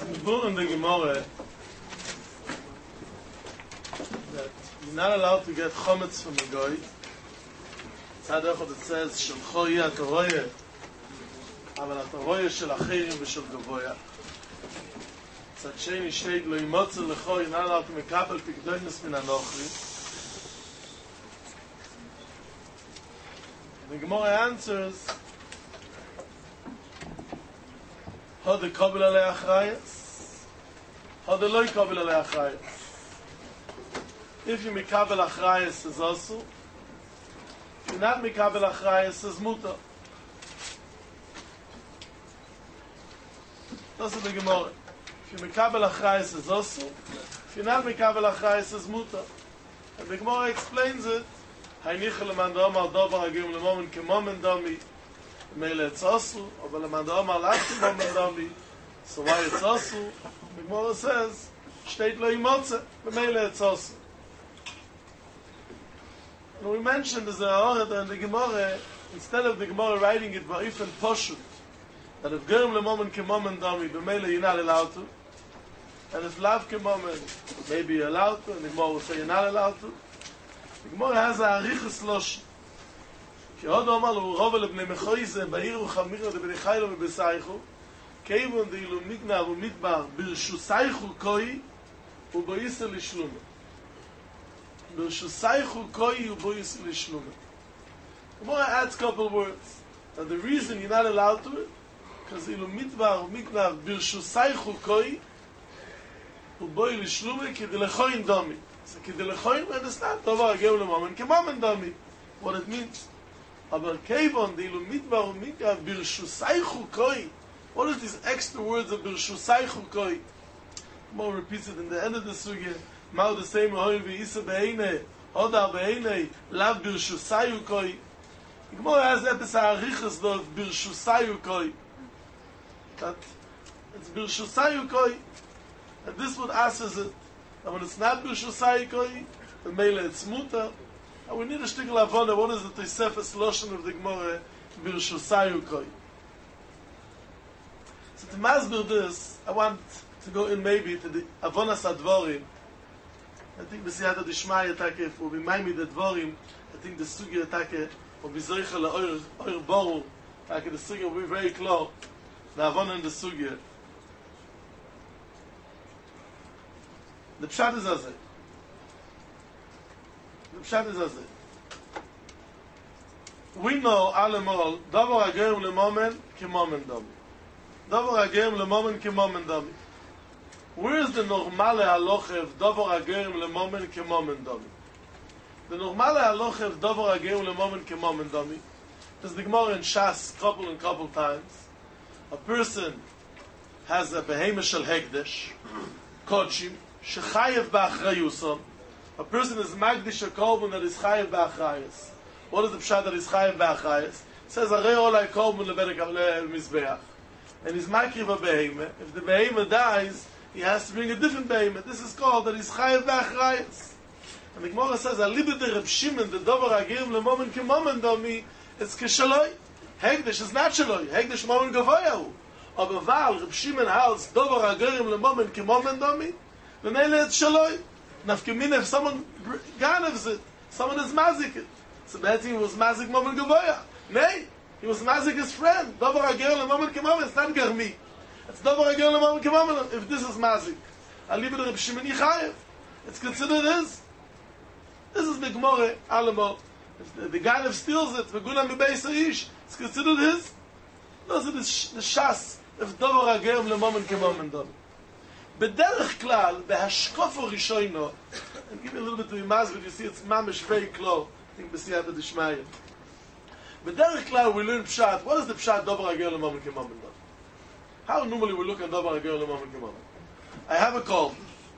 Bull in the Gemara that you're not allowed to get chometz from a goy. Tzad echad it says shelcho yi atoroye, aval atoroye shel achirim v'shel gavoya. Tzad sheni shteid lo yimotze lecho, you're not allowed to mekapel pikdonos min anochri. The Gemara answers Had the Kabul alei achrayas, had the loy Kabul alei achrayas. If you mikabel achrayas is also, if you're not mikabel achrayas is muta. That's the Gemara. If you mikabel achrayas is also, if you're not mikabel achrayas is muta. And the Gemara explains it. Haynichel leman da'amar davar agim lemomen kemomen dami. Mele it's also, but leman da'amar lafti momen dami. So why it's also? The Gemara says, steht lo imotze, mele it's also. And we mentioned there's a order in the Gemara, instead of the Gemara writing it ba'if and poshut, that if gerim lemomen kemomen dami, b'mele you're not allowed to, and if lav kemomen, maybe you're allowed to, and the Gemara will say you're not allowed to. The Gemara has a arichas losh. Ki od omar lo rov lebnei mechoyze ba'ir u'chamira lebnei chaylo v'besaychu keivon de'ilu migna v'mitbar birshusaychu koi u'boyise lishlume. Birshusaychu koi u'boyise lishlume. The Gemara adds a couple words. And the reason you're not allowed to it, because ilu mitbar u'migna birshusaychu koi u'boyise lishlume ki d'lechoyin domi. So kidelechoin we understand davar ageu lemomen kemomen dami. What it means. Aber keivon deilu mitbar u'mika birshusaychu koi. What is these extra words of birshusaychu koi? More repeats it in the end of the sugya. Mao the same hoy v'isa be'ene hodar be'ene lav birshusayu koi. The Gemara has epis ha'arichas of birshusayu koi. That it's birshusayu koi. And this would answers it. And when it's not Birshusai Koi, the Mele it's Muta. And we need a shtickle Avona. What is the Tosefes Loshen of the Gemara? Birshusai Koi. So to masbir this, I want to go in maybe to the Avonas Advorim. I think the Siyata Dishmai Atake, if we'll be Maimi the Dvorim, I think the Sugi Atake, will be Zoicha La'or Boru, the Sugi will be very clear, the Avona and the Sugi. The pshat is as it. The pshat is as it. We know alemol davar agem lemomen kemomen dami. Davar agem lemomen kemomen dami. Where is the normale halacha of davar agem lemomen kemomen dami? The normale halacha of davar agem lemomen kemomen dami is the Gemara in Shas couple times. A person has a behemoth shel hekdesh, kodshim. Shechayev ba'achrayusom. A person is magdish a korban that is chayev ba'achrayus. What is the pshat that is chayev ba'achrayus? It says, Arei olai korban le'mizbeach. And he's makriv a behemah. If the behemah dies, he has to bring a different behemah. This is called that he's chayev ba'achrayus. And the Gemara says, Alibid de Reb Shimon, the dover agirim le'momen kemomen domi, it's keshaloi. Hegdish is not shaloi. Hegdish momen gavoyahu. Aber Val, Reb Shimon holds dover agirim le'momen kemomen domi, the Mele it's Shaloi. Nafkamina, if someone ganevs it, someone is mazik it. So Betty was mazik Momen Gavoya. Nay, he was mazik his friend. Dovar Agel Momen Kemomen, it's not Germi. It's Dovar Agel Momen Kemomen, if this is mazik. I leave it Reb Shimon Yichayev. It's considered his. This is the Gemara, Alamo. If the ganev steals it, V'guna Mibeis Aish, it's considered his. Those are the Shas, if Dovar Agel Momen Kemomen Domi. B'derech klal, b'hashkofo rishoino, and give me a little bit to imaz, but you see it's mamish very close. I think b'siyata d'shmaya. B'derech klal, we learn pshat. What is the pshat dover agel lemomen kemomen dami? How normally we look at dover agel lemomen kemomen? I have a korban.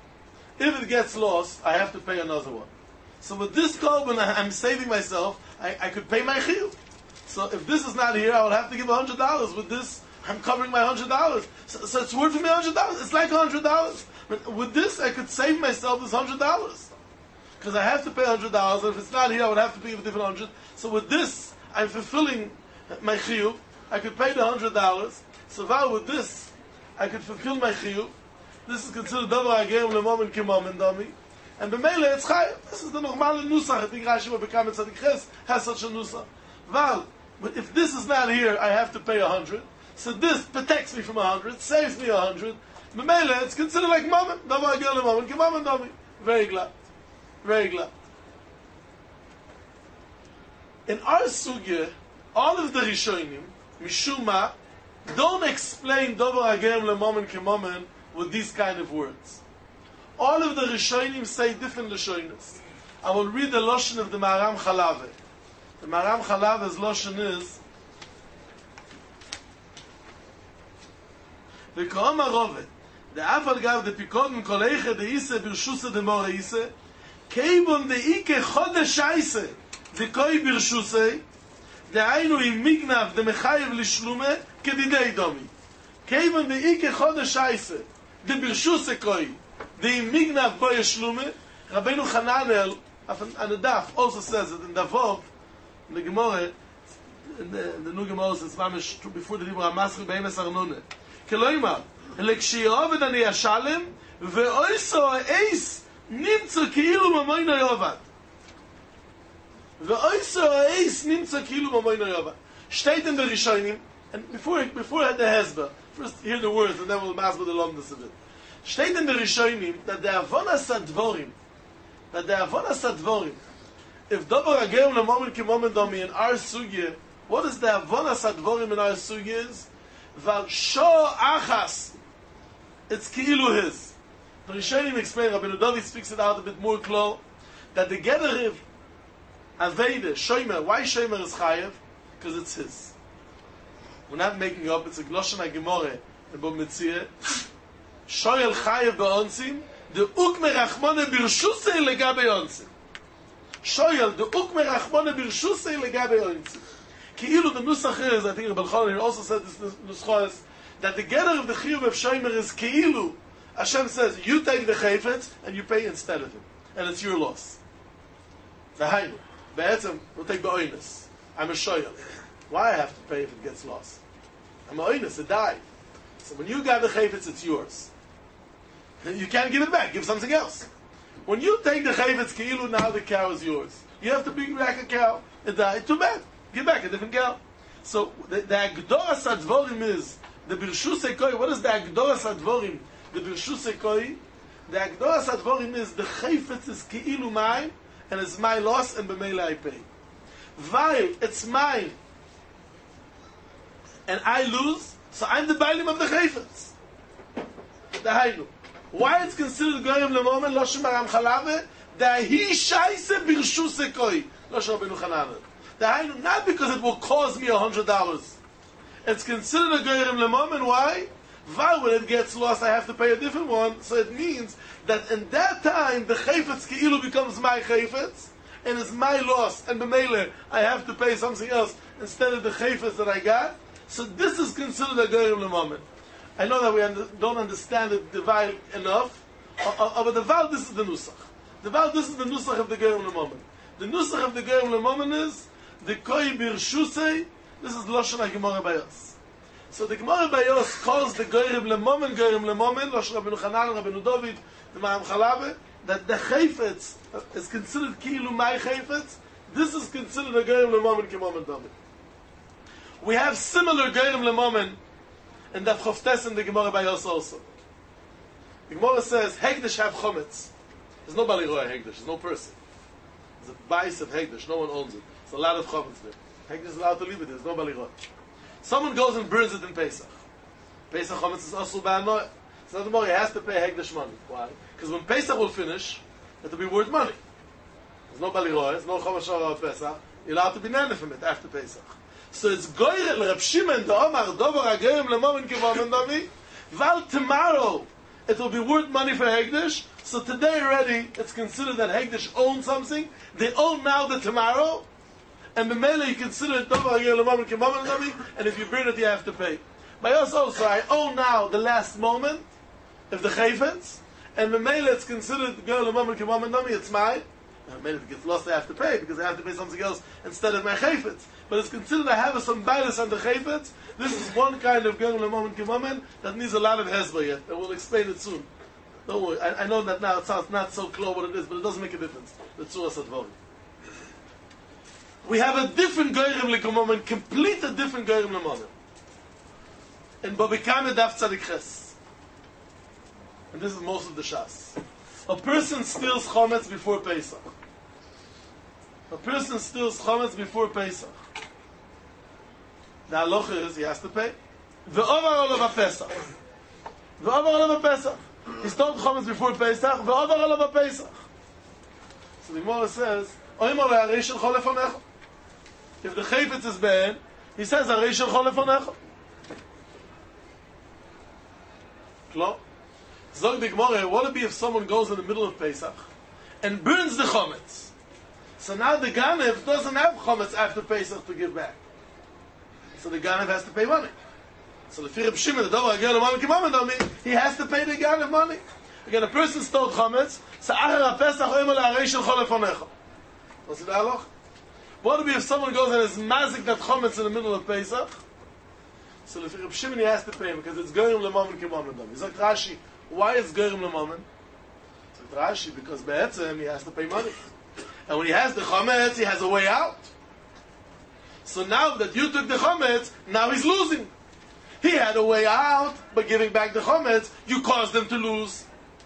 If it gets lost, I have to pay another one. So with this korban, I'm saving myself. I could pay my chiyuv. So if this is not here, I will have to give $100. With this, I'm covering my $100. So it's worth me $100. It's like $100. But with this, I could save myself this $100. Because I have to pay $100. If it's not here, I would have to pay a different 100. So with this, I'm fulfilling my chiyuv. I could pay the $100. So while with this, I could fulfill my chiyuv. This is considered davar hagerim lemomen k'momen dami. And b'meile it's chayav. This is the normal nusach. I think Rashi will become a tzaddik ches has such a nusach. But if this is not here, I have to pay 100. So this protects me from 100, saves me 100. B'meile it's considered like momen. Davar hagerim lemomen k'momen dami. Very glad. Very glad. In our sugya, all of the Rishonim, Mishuma, don't explain davar hagerim lemomen k'momen with these kind of words. All of the Rishonim say different Lashonis. I will read the Lashon of the Maharam Chalave. The Maharam Chalave's Lashon is V'ko'om ha'rovet de'af al gav de'pikodin kol eiche de'ise b'rshuse de'mor eise keibon de'ike chodesh eise de'koi b'rshuse de'aynu im mignav de'mechayev l'shlume kedidei domi keibon de'ike chodesh eise de'b'rshuse koi de'im mignav bo yeshlume. Rabbeinu Hananel on the daf also says it in Davov, in the Gemara, in the New Gemara says before the Dibur HaMaschil B'emes Arnone Keloimar Lekshiyoved ani Yashalem ve'oiso ha'eis nimtza ki'ilu mamoino yovad ve'oiso ha'eis nimtza ki'ilu mamoino yovad. Steht in the Rishonim, and before the Hezbollah, first hear the words and then we'll masbeh the lomdus of it. Steht in the Rishonim that the avonas advorim, if davar hagerim lemomen k'momen dami in our sugya, what is the avonas advorim in our sugya is? Val sho achas, it's ki'ilu his. The Rishonim explain, Rabbeinu David speaks it out a bit more clear, that the gederiv aveda, shomer, why shomer is chayev? Because it's his. We're not making up, it's a Gloshen HaGemoreh in Bava Metzia. Shoyel chayev be'onsim, the ukme rachmone birshusei legabe onsim. Shoyel, the ukme rachmone birshusei legabe onsim. Ki'ilu, the nusach is, I think Rabbi Elchanan also said this nuschos, that the gather of the chiyuv of shomer is ki'ilu. Hashem says, you take the chayfetz and you pay instead of him. And it's your loss. V'hainu. Be'etzem, we'll take be'oinus. I'm a shoyel. Why I have to pay if it gets lost? I'm a oinus, it died. So when you got the chayfetz, it's yours. You can't give it back, give something else. When you take the chayvetz keilu, now the cow is yours. You have to bring back a cow. It died, too bad. Give back a different cow. So the Agdoras Advorim is the Birshusei Koi. What is the Agdoras Advorim? The Birshusei Koi. The Agdoras Advorim is the chayvetz is keilu mine, and it's my loss, and b'meila I pay. While it's mine, and I lose, so I'm the bailim of the chayvetz. The hainu. Why it's considered goyim lemomen? Loshem Maharam Chalave. That he shaise birshuse koi. Loshem Rabbeinu Hananel. The hainu, not because it will cost me $100. It's considered a goyim lemomen. Why? While when it gets lost, I have to pay a different one. So it means that in that time, the chayfetz keilu becomes my chayfetz, and it's my loss. And b'meile, I have to pay something else instead of the chayfetz that I got. So this is considered a goyim lemomen. I know that we don't understand the Val enough, but the Val, this is the Nusach. The Val, this is the Nusach of the Gerim Lemomen. The Nusach of the Gerim Lemomen is the Koi Birshusei. This is Lashon HaGemorah Bayos. So the Gemorah Bayos calls the Gerim Lemomen, Lashon Rabbeinu Hananel, Rabbeinu David, the Maharam Chalave, that the Chayfetz is considered Ki'ilu my Chayfetz. This is considered a Gerim Lemomen K'momen David. We have similar Gerim Lemomen and Daf Choftes in the Gemara Bayos also. The Gemara says, Hegdesh have chometz. There's no Baliroy Hegdesh, there's no person. There's a bias of Hegdesh, no one owns it. There's a lot of chometz there. Hegdesh is allowed to leave it, there's no Baliroy. Someone goes and burns it in Pesach. Pesach chometz is also ba'anoy. So not the more he has to pay Hegdesh money. Why? Because when Pesach will finish, it will be worth money. There's no Baliroy, there's no chometz of Pesach. You're allowed to be nana from it after Pesach. So it's goyre l'Reb Shimon the Omar davar hagerim lemomen k'momen dami. Val tomorrow it will be worth money for Hegdesh. So today already it's considered that Hegdesh owns something. They own now the tomorrow, and b'meila you consider it davar hagerim lemomen k'momen dami. And if you burn it, you have to pay. By us also, I own now the last moment of the chayfetz, and b'meila it's considered hagerim lemomen k'momen dami. It's mine. Maybe if it gets lost, I have to pay because I have to pay something else instead of my chayfetz. But it's considered I have some bias on the chayfetz. This is one kind of gerim lemomen kimomen that needs a lot of hezbollah yet, and we'll explain it soon. Don't worry. I know that now it sounds not so clear what it is, but it doesn't make a difference. The tzuras advarim. We have a different gerim lemomen, complete a different gerim lemomen. In Babikame Daf Tzadik Ches. And this is most of the Shas. A person steals chometz before Pesach. A person steals chometz before Pesach. The halacha is he has to pay. Ve'ovar olav Pesach. Ve'ovar olav Pesach. He stole chometz before Pesach. Ve'ovar olav Pesach. So the Gemara says, Oimar le'arei shel chol lefonecha. If the chayfetz is bad, he says, arei shel chol lefonecha. Klar. Zog the Gemara, what would it be if someone goes in the middle of Pesach and burns the chometz? So now the Ganev doesn't have chometz after Pesach to give back. So the Ganev has to pay money. So the Reb Shimon, the Dover Agel Lemomen Kimomen Dami, he has to pay the Ganev money. Again, a person stole chometz, so Achar HaPesach Oimar le'arei shel chol lefonecha. What's the dialogue? What would it be if someone goes and is mazik that chometz in the middle of Pesach? So the Reb Shimon he has to pay because it's Gerim Lemomen Kimomen Dami. He's like Rashi. Why is Gerim Lemomen? So Rashi, because Be'etzem he has to pay money. And when he has the chometz, he has a way out. So now that you took the chometz, now he's losing. He had a way out by giving back the chometz. You caused them to lose.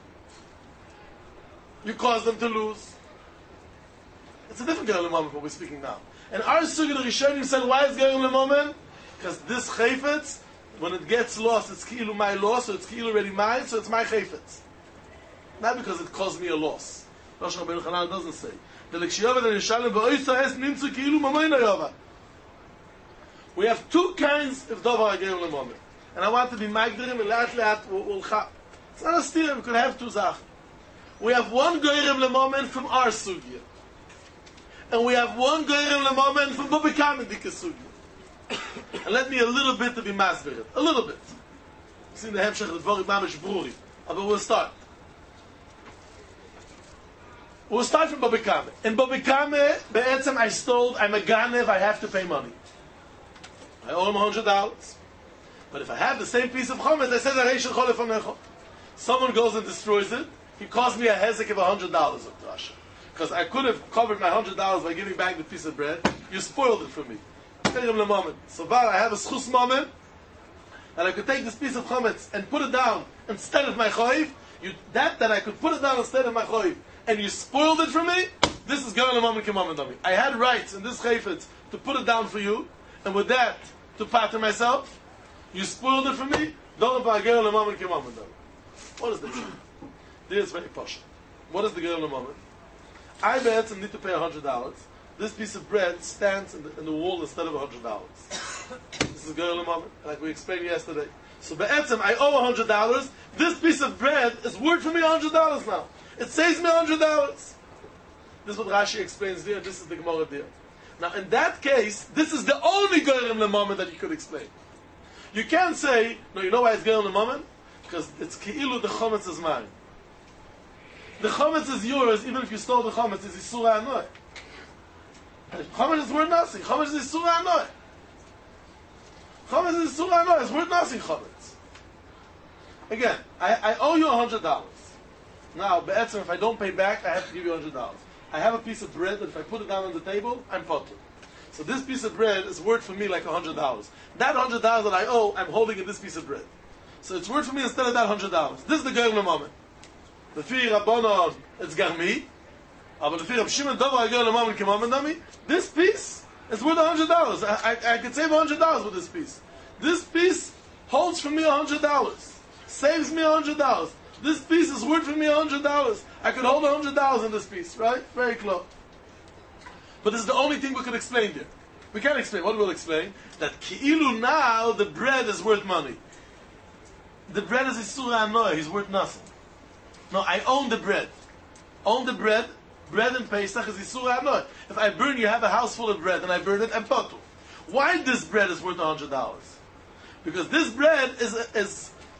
You caused them to lose. It's a different Gerim Lemomen what we're speaking now. And our Sugi the Rishonim said, why is Gerim Lemomen? Because this chayfetz, when it gets lost, it's ki'ilu my loss, so it's ki'ilu already mine, so it's my chayfetz. Not because it caused me a loss. Rosh Rabbeinu Chanan doesn't say. We have two kinds of davar gerim lemomen. And I want to be magdirim and le'at ulcha. It's not a steer, we could have two zach. We have one gerim lemomen from our sugya. And we have one gerim lemomen from Babikame Dika sugya. And let me a little bit to be masbered. A little bit. You see in the Hemshech, the Dvorim Mamish Bruri. But we'll start. We'll start from Babikame. In Babikame, Be'etzem, I stole, I'm a Ganev, I have to pay money. I owe him $100. But if I have the same piece of chometz, I said, arei shel chol lefonecha. Someone goes and destroys it, he cost me a hezek of $100 of Rasha. Because I could have covered my $100 by giving back the piece of bread. You spoiled it for me. So far I have a schus moment, and I could take this piece of chometz and put it down instead of my choiv. That I could put it down instead of my choiv, and you spoiled it for me. This is gerim lemomen kimomen dami. I had rights in this chayfetz to put it down for you, and with that to pattern myself. You spoiled it for me. Don't buy gerim lemomen kimomen dami. What is the truth? This is very posh. What is the gerim lemomen? I bet I need to pay $100. This piece of bread stands in the wall instead of $100. This is gerim lemomen, like we explained yesterday. So be'etzem, I owe $100. This piece of bread is worth for me $100 now. It saves me $100. This is what Rashi explains there. This is the Gemara there. Now, in that case, this is the only gerim lemomen that you could explain. You can't say, no, you know why it's gerim lemomen? Because it's ki'ilu the chometz is mine. The chometz is yours, even if you stole the chometz. It's isura anoy. Chometz is worth nothing. Chometz is isura anoy. Chometz is isura anoy. It's worth nothing, chometz. Again, I owe you $100. Now, be'etzem, if I don't pay back, I have to give you $100. I have a piece of bread that if I put it down on the table, I'm potter. So this piece of bread is worth for me like $100. That $100 that I owe, I'm holding in this piece of bread. So it's worth for me instead of that $100. This is the gerim lemomen. The Fi Rabbanon, it's garmi. But the Fi Rab Shimon Dover gerim lemomen kimomen dami. This piece is worth $100. I could save $100 with this piece. This piece holds for me $100. Saves me $100. This piece is worth for me $100. I could hold $100 in this piece, right? Very close. But this is the only thing we can explain here. We can't explain. What we'll explain? That ki'ilu now the bread is worth money. The bread is isura anoy. He's worth nothing. No, I own the bread. Own the bread. Bread and Pesach is isura anoy. If I burn, you have a house full of bread, and I burn it, I'm potul. Why this bread is worth $100? Because this bread is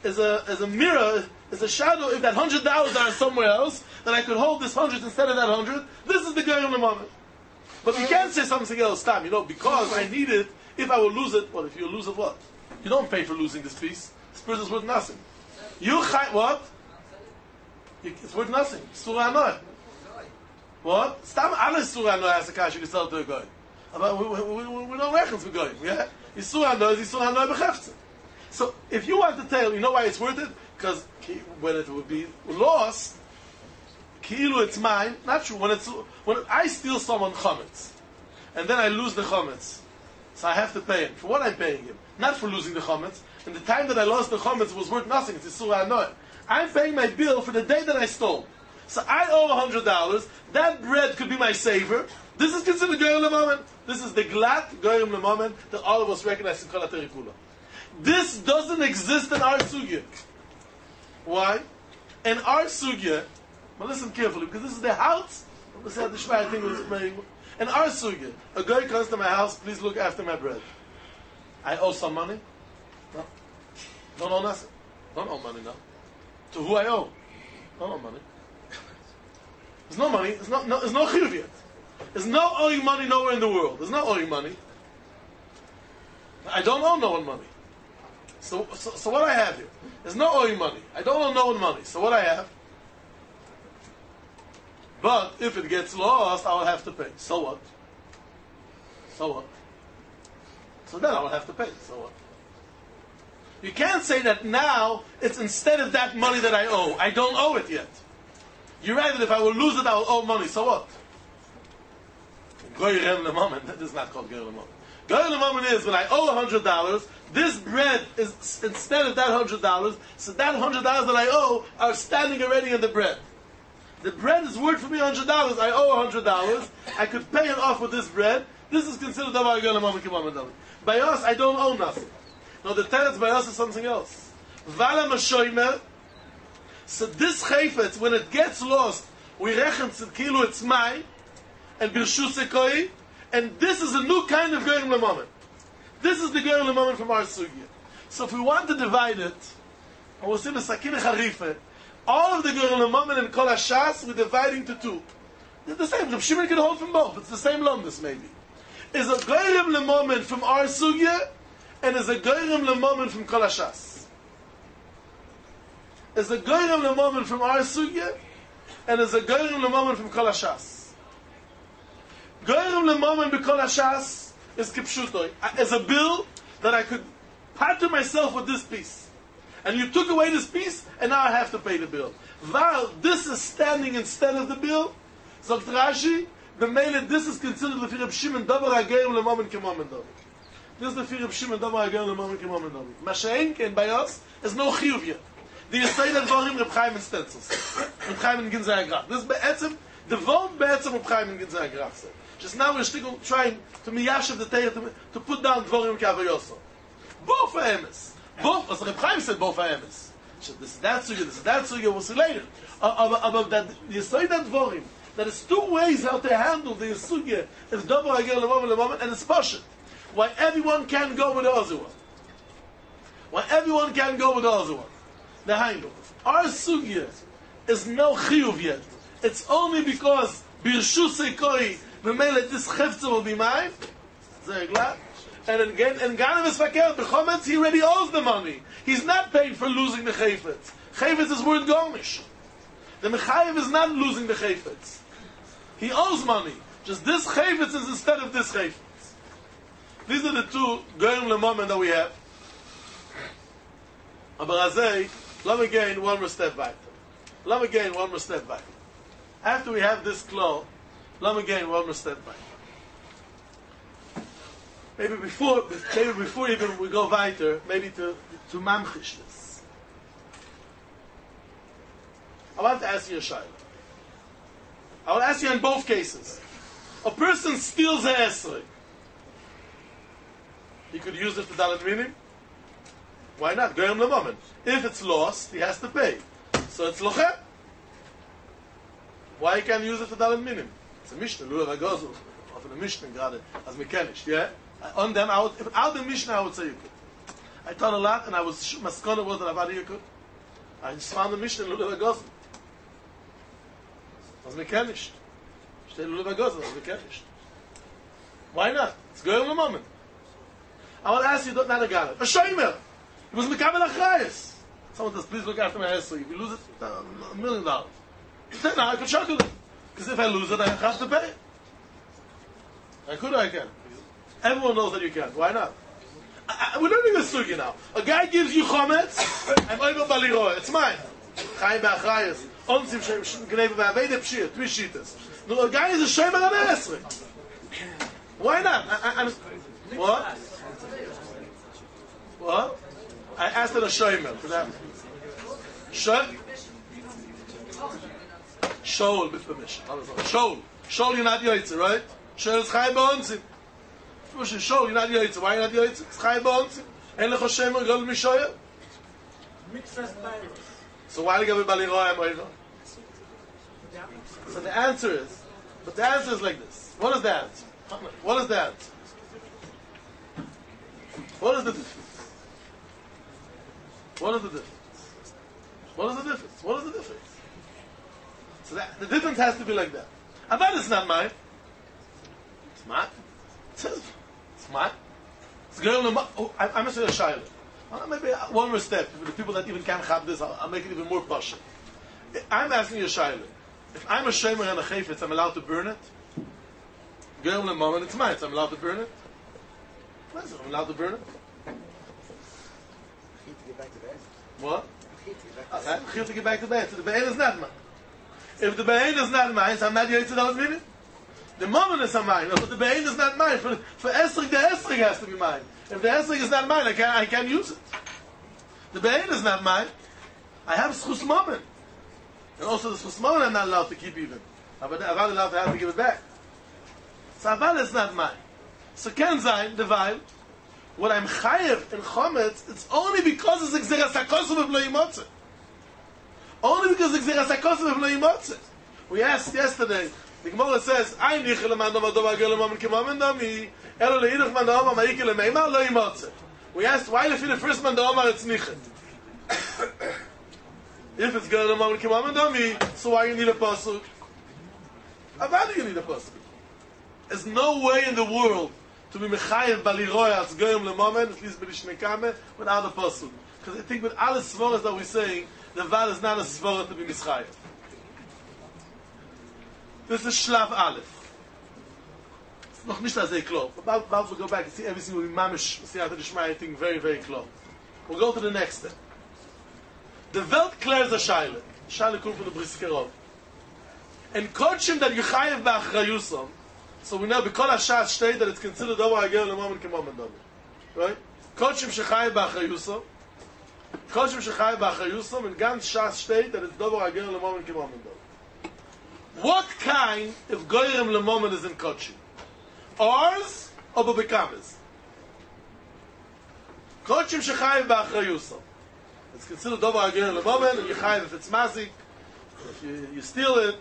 a mirror, is a shadow. If that $100 are somewhere else, then I could hold this 100 instead of that 100. This is the Goyim L'Mamen. But you can't say something else, Tam, because I need it. If I will lose it, well, if you lose it, what? You don't pay for losing this piece. This piece is worth nothing. What? It's worth nothing. Surah Anoy. What? Stam alles Surah Anoy has a cash you can sell to a guy. We don't reckon with Goyim, yeah? Surah Anoy is Surah Anoy b'cheftzeh. So, if you want to tell, you know why it's worth it? Because when it would be lost, Ki'ilu it's mine, not true. When I steal someone chametz, and then I lose the chametz, so I have to pay him. For what I'm paying him? Not for losing the chametz. And the time that I lost the chametz was worth nothing. It's Surah Anoy. I'm paying my bill for the day that I stole. So I owe $100. That bread could be my saver. This is considered Goyim L'Mamen. This is the glatt Goyim L'Mamen that all of us recognize in Kol HaTorah Kula. This doesn't exist in our sugya. Why? In our sugya, but listen carefully, because this is the house. Let's see how the Shvai thing was playing. In our sugya, a guy comes to my house, please look after my bread. I owe some money? No. Don't owe nothing. Don't owe money now. To who I owe? Don't owe money. There's no money. There's no chiyuv yet. There's no owing money nowhere in the world. There's no owing money. I don't owe no one money. So what I have here? There's no owing money. I don't owe no one money. So what I have? But if it gets lost, I will have to pay. So what? So what? So then I will have to pay. So what? You can't say that now it's instead of that money that I owe. I don't owe it yet. You're right that if I will lose it, I will owe money. So what? Goyim L'Mamen. That is not called Goyim L'Mamen. Goyim L'Mamen is when I owe $100, this bread is instead of that $100, so that $100 that I owe are standing already in the bread. The bread is worth for me $100. I owe $100. I could pay it off with this bread. This is considered Davar Goyim L'Mamen K'Mamen David. By us, I don't owe nothing. No, the teretz by us is something else. Vala Mashoymer. So this chayfetz, when it gets lost, we reckon kilu it's mine, and birshu sekoi, and this is a new kind of Goyim L'Mamen. This is the Goyim L'Mamen from our sugya. So if we want to divide it, and we'll see the Sakin Charife, all of the Goyim L'Mamen and Kol HaShas, we're dividing to two. They're the same. Rav Shimon can hold from both. It's the same lumdus, maybe. Is a Goyim L'Mamen from our sugya, and is a Goyim L'Mamen from Kol HaShas. Is a Goyim L'Mamen from our sugya, and is a Goyim L'Mamen from Kol HaShas. Goyim L'Mamen b'Kol HaShas is kipshutoi. As a bill that I could pattern myself with this piece. And you took away this piece, and now I have to pay the bill. While this is standing instead of the bill, Zogt Rashi, the mele, this is considered the Reb Shimon Davar HaGoyim L'Mamen K'Mamen David. This is the Reb Shimon Davar HaGoyim L'Mamen K'Mamen David. Masha'en, and by us, is no chiyuv yet. The Yisrael Dvorim Reb Chaim in Stetzos. Reb Chaim in Ginzei HaGrach. This is Be'etzim, the Vom Be'etzim Reb Chaim in Ginzei HaGrach. Just now we're still trying to miyashav the Teir, to put down Dvorim K'Avayoso. Both are emes. Both, as Reb Chaim said, both are emes. This is that sugya, we'll see later. About that Yisrael Dvorim, that is two ways how to handle the sugya is Davar HaGoyim L'Mamen, and it's Pashut. Why everyone can go with the other one. Why everyone can go with the other one. The Hainu. Our sugya is no chiyuv yet. It's only because birshu sekoi v'mele this chefza will be mine. Very glad. And again, and Ganem is fakir. The chometz he already owes the money. He's not paid for losing the chayfetz. Chayfetz is worth gomish. The mechayev is not losing the chayfetz. He owes money. Just this chayfetz is instead of this chayfetz. These are the two Goyim L'Mamen that we have. Abarazei. Let me gain one more step back. After we have this claw, let me gain one more step back. Maybe before even we go weiter, maybe to mamchish this. I want to ask you a shayla. I will ask you in both cases. A person steals a esrei. He could use it for dalet minim. Why not? Goyim L'Mamen. If it's lost, he has to pay. So it's lochem. Why he can't use it for dalet minim? It's a Mishnah. Lulav HaGozel. Often a Mishnah gerade as mechanisch. Yeah. On them, out the Mishnah, I would say you could. I taught a lot, and I was maskana was that Avad Yekut. I just found the mission in Lulav Agosn. Was mechanisch. Steht Lulav Agosn, was mechanisch. Why not? It's going in a moment. I want to ask you, not a guy. A shomer. He was mekabel achrayes. Someone says, please look after my hair, so if you lose it, $1 million. He said, no, I could shackle it. Because if I lose it, I have to pay it. I could or I can? Everyone knows that you can. Why not? We're learning a sugi now. A guy gives you chometz, I'm over baliroy. It's mine. Chaim ba'achrayes. Onzim gneve ba'avede pshir. 3 shitas. No, a guy is a shomer on esrei. Why not? What? What? I asked her a shomer. Shol, with permission. Shol, you're not yoitze, right? Shol is chai ba'onzim. Shol, you're not yoitze. Why you're not yoitze? It's chai ba'onzim. En lecho shemer, gol mishoyer. So why do you give bali roya moira? So the answer is like this. What is the answer? What is the answer? What is the difference? What is the difference? What is the difference? What is the difference? So that, the difference has to be like that. Avad is not mine. It's mine. It's mine. It's going to... I'm going to say a shayla. Maybe one more step. For the people that even can't have this, I'll make it even more passion. I'm asking you a shayla. If I'm a shemer and a chayfetz, I'm allowed to burn it? Going to moment, it's mine. So I'm allowed to burn it? I'm allowed to burn it? What? I'm to get back to bed. So the be'en is not mine. If the be'en is not mine, so I'm not yotze those minutes. The moment is mine, but the be'en is not mine. For esrig, the esrig has to be mine. If the esrig is not mine, I can't use it. The be'en is not mine. I have schus moment. And also the schus moment I'm not allowed to keep even. I'm not allowed to have to give it back. So aval is not mine. So ken zayin, the vibe, what I'm chayev in chometz, it's only because it's exeras hakosav of lo yimotze. Only because it's exeras hakosav of lo yimotze. We asked yesterday, the Gemara says, "Ay nichel man dom adom agel man kemam dami, elo leidach man dom maikel meima lo yimotze." We asked why if the first man dom it's nichel. If it's gel man kemam dami, so why you need a pasuk? Why do you need a pasuk? There's no way in the world to be mechayev baliroya as goyim lemomen, at least b'lishnekame, without a pasuk. Because I think with all the svaras that we're saying, the val is not a svara to be mischayev. This is Shlav Aleph. It's noch nicht as klar. About we'll go back and see everything will be mamish, see how to Shema, I think very, very close. We'll go to the next step. The Welt klärt a Shaila. Shaila comes from the Briskerov. And Kodshim that Yechayev ba'achrayusom, so we know because Hashas state that it's considered over again in the moment k'momen domi. Right? Kodshim shechayev ba'achrayusom. Kodshim shechayev ba'achrayusom, and Gans Shas state that it's over again in the moment k'momen domi. What kind of goyim lemomen is in Kodshim? Ours or Bebekames? Kodshim shechayev ba'achrayusom. It's considered over again lemomen, and Yechayev if it's mazik, if you steal it.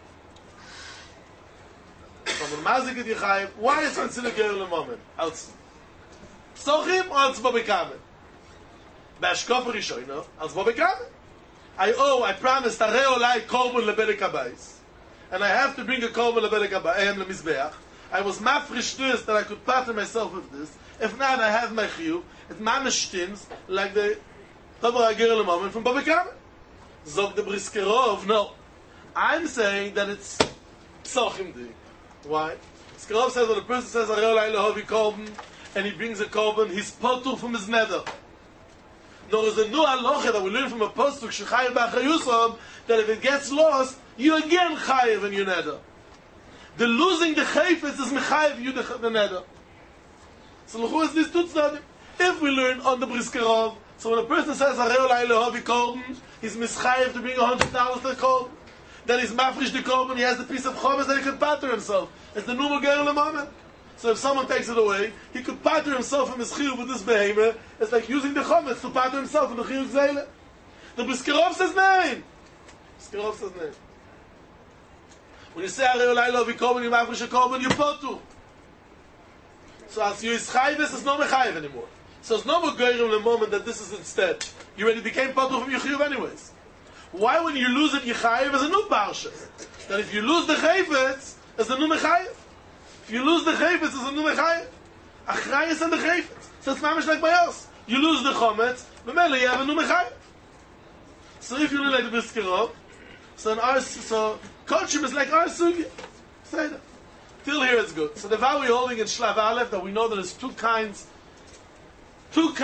From the mazik at Yechayev, why is it considered goyim lemomen? Als Psochim or als Bebekames? Bashkof Rishono, als Bebekames. I promised Arei Olai Korban lebedek habayis. And I have to bring a korban lebedek habayim lemizbeach. I was mafresh this that I could pattern myself with this. If not, I have my chiyuv. It mamish stims like the Tabar Agir Lemomen from Bebekames. Zog the Briskerov, no. I'm saying that it's Psochim di. Why? Briskerov says when a person says Arei Olai lehovi korban and he brings a korban, he's potur from his nether. There is a new halacha that we learn from a pasuk shechayev b'achrayusom that if it gets lost, you again chayev in your neder. The losing the chayfetz is mechayev you the neder. So l'chu is this tutznadim. If we learn on the Briskerov, so when a person says Arei Olai lehovi korban, he's mischayev to bring $100 to the korban. Then he's mafresh the korban. He has the piece of chometz that he can patter himself. It's the normal goyim lemomen. So if someone takes it away, he could patter himself from his chiyuv with this behemoth. It's like using the chometz to patter himself in the chiyuv zeile. The Briskerov says nine. Briskerov says nine. When you say Arei Olai lehovi korban, you mafresh a korban, you potu. So as you is chayves, it's not mechayev anymore. So it's no more goyim the moment that this is instead. You already became part of your chiyuv anyways. Why when you lose it, Yechayev is a new parsha? That if you lose the chayfetz, it's a new mechayev. If you lose the chayfetz, it's a new mechayev. Achrayis and the chayfetz. So it's mamish like by us. You lose the chometz, b'mele you have a new mechayev. So if you relate the Briskerov, so Kodshim is like our sugi. Say that. Till here it's good. So the vow we're holding in Shlav Aleph, that we know that there's two kinds of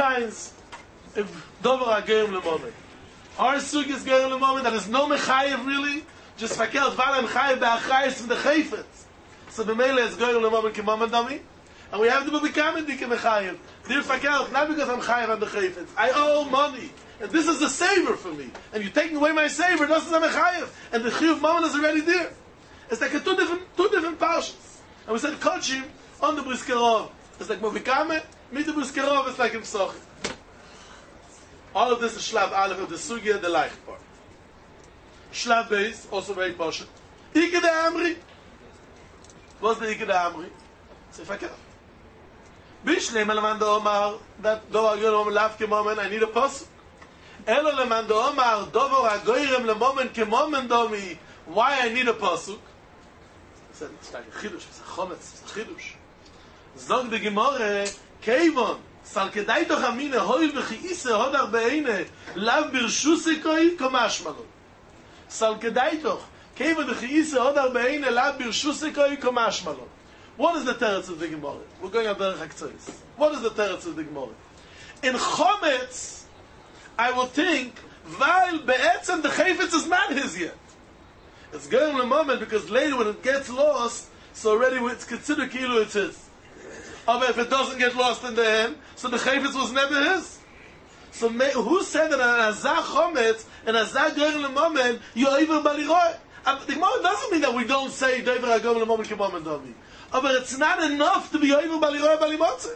Dover HaGerim L'Momen. Our sugi is Gerim L'Momen, that is no mechayev really, just fakelt Vala Mechayev Be'achrayis from the chayfetz. So b'mele is Gerim L'Momen K'Momen Dami. And we have to become a dike mechayev. Dear fakelt, not because I'm chayev on the chayfetz. I owe money. And this is a saver for me. And you're taking away my saver, this is a mechayev. And the chiyuv moment is already there. It's like two different parshas. And we said Kodshim on the Briskerov. It's like Movikame, meet the Briskerov, it's like in Psochim. All of this is Shlav Aleph of the Sugya, the Leich part. Shlav Beis, also very Pasha. Ike de Amri. What's the Ike de Amri? Say fakir. Bishlem Elaman Omar, that Dovar Goyrem Lav Moment, I need a pasuk. Elo Elaman Omar, Dovar Goyrem Lemomen Kemomen Domi. Why I need a pasuk? It's like a chidush, it's a chometz, it's a chidush. Zog de Gemore, Keivon, Sal kedai doch amine, hoil v'chi'ise, hodar be'ene, lav birshusikoi, komash malon. Sal kedai doch, Keivon v'chi'ise, hodar be'ene, lav birshusikoi, komash malon. What is the teretz of the Gemore? We're going up Derech HaKtzois. What is the teretz of the Gemore? In chometz, I would think, weil be'etzem the chayfetz is not his yet. It's going in a moment because later when it gets lost, so already it's considered kilo it's his. But if it doesn't get lost in the end, so the chayfetz was never his. So who said that an azah chometz, an azah going in a moment, you're even baliroy? The Gemara doesn't mean that we don't say Dover HaGerim in a moment k'momen Dovi. But it's not enough to be even baliroy balimotze.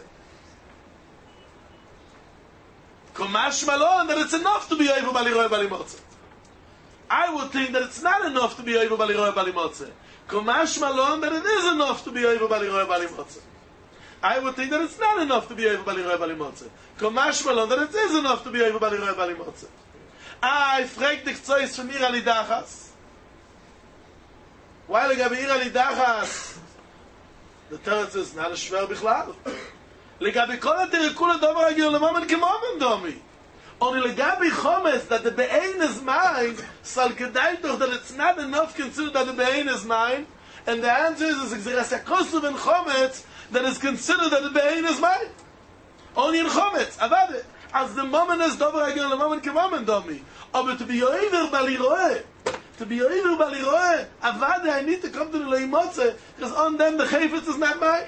Komash malon, that it's enough to be even baliroy balimotze. I would think that it's not enough to be over Baliroy Balimotze. Komash Malon, that it is enough to be over Baliroy Balimotze. I would think that it's not enough to be over Baliroy Balimotze. Komash Malon, that it is enough to be over Baliroy Balimotze. I frag dich Zeus von Ir Alidachas. Why legabe Ir Alidachas? The teretz is not a shver bichlal. Legabe kol ha-terikul ha-dover HaGerim L'Momen Kemomen Domi. Only legabi chometz that the be'ein is mine, sal kedai doch that it's not enough considered that the be'ein is mine, and the answer is exeras in chometz that is considered that the be'ein is mine. Only in chometz, avade. As the moment is dover HaGerim L'Momen Kemomen Domi. But to be over baliroe, avade, I need to come to the leimotze, because on them the chayfetz is not mine.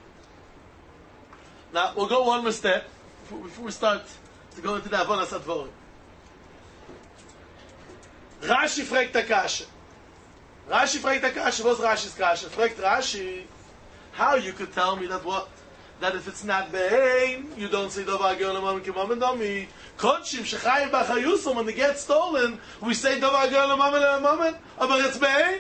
Now, we'll go one more step before we start to go into the Avonas Advorim. Rashi fragt der Kasche. What's Rashi's Kasche? Fragt Rashi, how you could tell me that what? That if it's not Be'ein, you don't say Dovar HaGerim L'Momen Kemomen Domi. Kodshim Shechayim B'Chayusom, when they get stolen, we say Dovar HaGerim L'Momen, but it's Be'ein.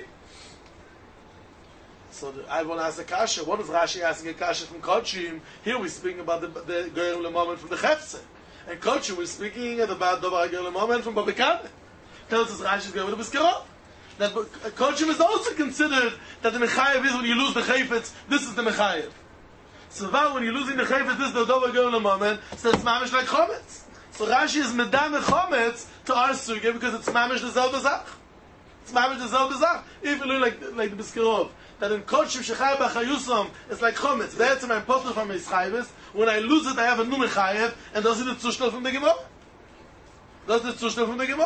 So I want to ask the Kasha, what is Rashi asking a Kasha from Kodshim? Here we're speaking about the Gerim L'Momen from the Chefse. And Kodshim we're speaking about Dovar HaGerim L'Momen from Babikane. Tells us Rashi is going with the B'Skerov. That Kodshim is also considered that the Mechayev is when you lose the Chayfetz, this is the Mechayev. So now when you're losing the Chayfetz, this is the Dovar HaGerim L'Momen, so it's Mamish like Chometz. So Rashi is Medam Chometz to our Sugya because it's Mamish the Zelda Zach. It's Mamish the Zelda Zach. If you look like the B'Skerov, that in Kodshim Shechayim B'Chayusom, it's like Chometz. That's my poster from my Chayves. When I lose it, I have a new Mechayev, and does it the Zushtel from the Gemara? Does the Zushtel from the Gemara?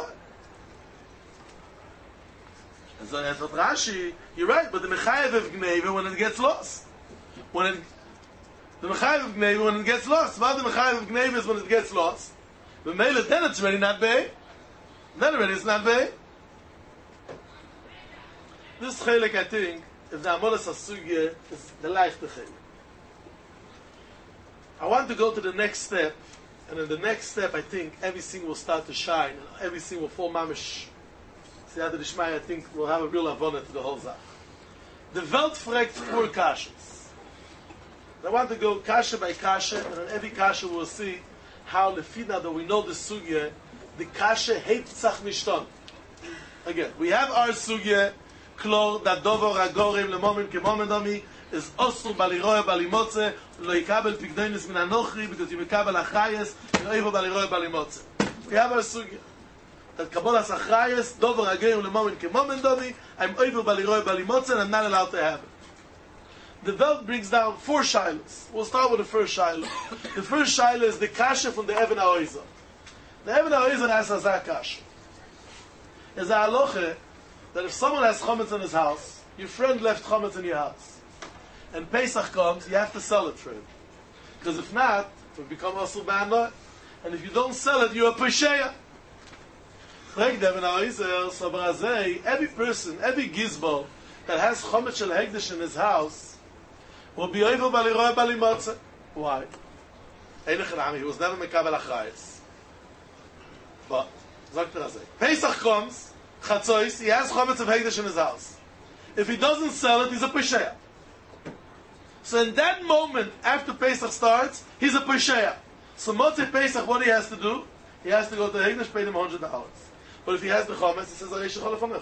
And so I thought, Rashi, you're right, but the Mechayev of Gneva when it gets lost. The Mechayev of Gneva when it gets lost. What the Mechayev of Gneva is when it gets lost. But Mele, then it's already not Bay. Then already it's not Bay. This Chelik, I think, if the Amolas Asugye is the life to Chelik. I want to go to the next step, and in the next step, I think everything will start to shine, and everything will fall mamish. Siyata Dishmai, I think we'll have a real avona to the whole Zach. The Welt fragt four Kashas. I want to go kasha by kasha, and in every kasha we'll see how lefina that we know the sugya, the kasha heitzach mishton. Again, we have our sugya, klor that dover agorim lemomen kemomen dami is osur baliroya balimotze lo yikabel pigdonis min anochri because you mekabel achayes yoivo baliroya balimotze. We have our sugya that kabolas achayes dover agorim lemomen kemomen dami I'm over baliroya balimotze and I'm not allowed to have it. The Welt brings down 4 shilas. We'll start with the first shilah. The first shilah is the kasha from the Even HaOizer. The Even HaOizer has a kasha. There's a halacha that if someone has chametz in his house, your friend left chametz in your house, and Pesach comes, you have to sell it for him. Because if not, it will become asur b'anah, and if you don't sell it, you're a pesheya. Like the Even HaOizer, so b'razei, every person, every gizbal that has chametz shel hekdesh in his house, will be over baliroy balimotze. Why? He was never mekabel achrayis. But, sagt Razei, Pesach comes, Chatzois, he has chometz of hekdesh in his house. If he doesn't sell it, he's a pesheya. So in that moment, after Pesach starts, he's a pesheya. So Motzei Pesach, what he has to do? He has to go to hekdesh, pay him $100. But if he has the chometz, he says, Arei shechol lefanecho.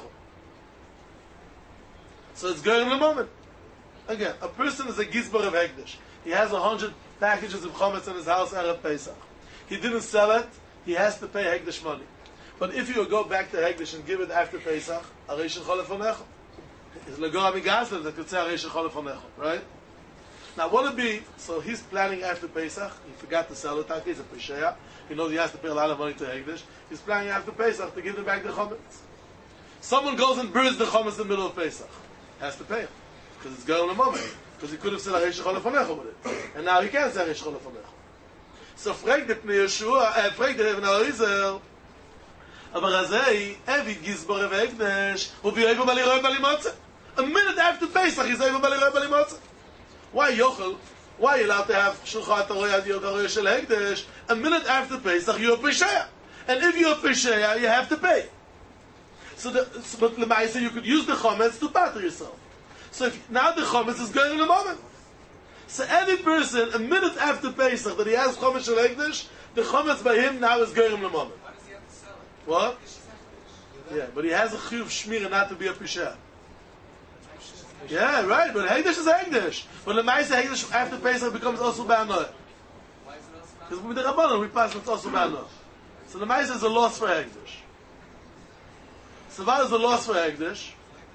So it's going in the moment. Again, a person is a gizbar of hekdesh. He has 100 packages of chametz in his house Erev Pesach. He didn't sell it, he has to pay hekdesh money. But if you go back to hekdesh and give it after Pesach, Arei shechol lefanecho. It's legor amigazlev that could say Arei shechol lefanecho, right? Now, what would be, so he's planning after Pesach, he forgot to sell it, he's a pesheya, he knows he has to pay a lot of money to hekdesh, he's planning after Pesach to give it back the chametz. Someone goes and burns the chametz in the middle of Pesach, has to pay him. Because it's going in a moment. Because he could have said Arei shechol lefanecho with it. And now he can't say Arei shechol lefanecho. So frag the Pnei Yeshua, frag the Even HaOizer, aber Razei, every gizbar of hekdesh will be over baliroy balimotze. A minute after Pesach, he's over baliroy balimotze. Why Yochel? Why are you allowed to have shulchat aroy ad yogaroy shel hekdesh? A minute after Pesach, you're a pesheya. And if you're a pesheya, you have to pay. But l'maisa, you could use the chometz to pater yourself. So now the chometz is going in a moment. So any person, a minute after Pesach, that he has chometz shel hekdesh, the chometz by him now is going in a moment. Why does he have to sell it? What? Yeah, but he has a chiyuv shmira not to be a pesheya. Yeah, right, but hekdesh is hekdesh. But the ma'aseh hekdesh after Pesach becomes also ba'anoah. Why is it also Because with the Rabbanon we pass it's also ba'anoah. So the ma'aseh is a loss for hekdesh. So what is the loss for hekdesh?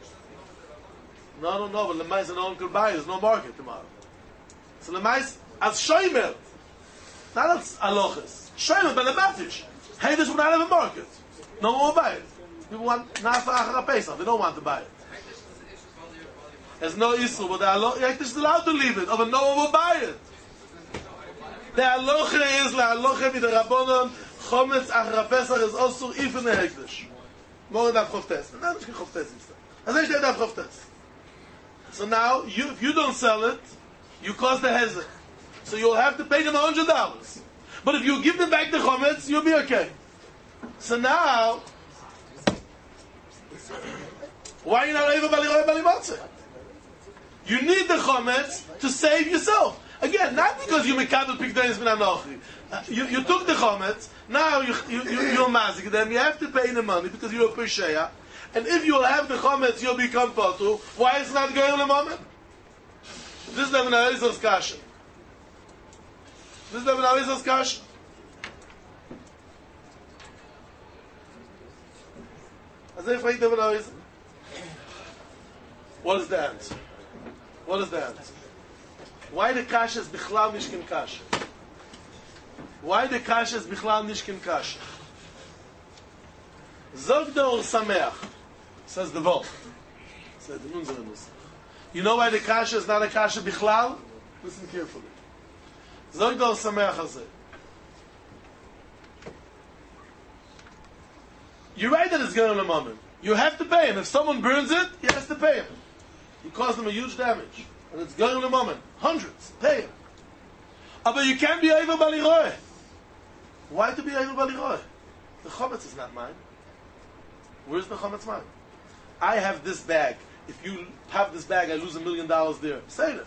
No, but the ma'aseh no one could buy it. There's no market tomorrow. So the ma'aseh, as shoymer, not as alochis, shoymer, but the matish. Hekdesh will not have a market. No one will buy it. People want not for Achar Pesach. They don't want to buy it. There's no issue, but the halacha is allowed to leave it, but no one will buy it. The halacha is la halacha with the Rabbanon, chometz Achar Pesach is also even the hekdesh. More than choftes. No, it's not choftes. As I said, choftes. So now, if you don't sell it, you cause the hezek. So you'll have to pay them $100. But if you give them back the chometz, you'll be okay. So now, why are you not able to baliroy balimotze? You need the chometz to save yourself. Again, not because you mekabel pikdonis min anochi. You took the chometz, now you're mazik them, you have to pay the money because you're a pesheya. And if you'll have the chometz, you'll become potu. Why is it not going in the moment? This is the Even HaOizer's kasha. This is the Even HaOizer's kasha. As if I Even HaOizer. What is the answer? What is the answer? Why the kasha is bichlal nishkin kasha? Why the kasha is bichlal nishkin kasha? Zog the Or Sameach, says the Vol. Says the Munzer Nusach. You know why the kasha is not a kasha bichlal? Listen carefully. Zog the Or Sameach hazeh. You're right that it's going on a moment. You have to pay him. If someone burns it, he has to pay him. You caused them a huge damage. And it's going in a moment. Hundreds. Pay him. But you can't be over baliroy. Why to be over baliroy? The chometz is not mine. Where's the chometz mine? I have this bag. If you have this bag, I lose $1 million there. Say it.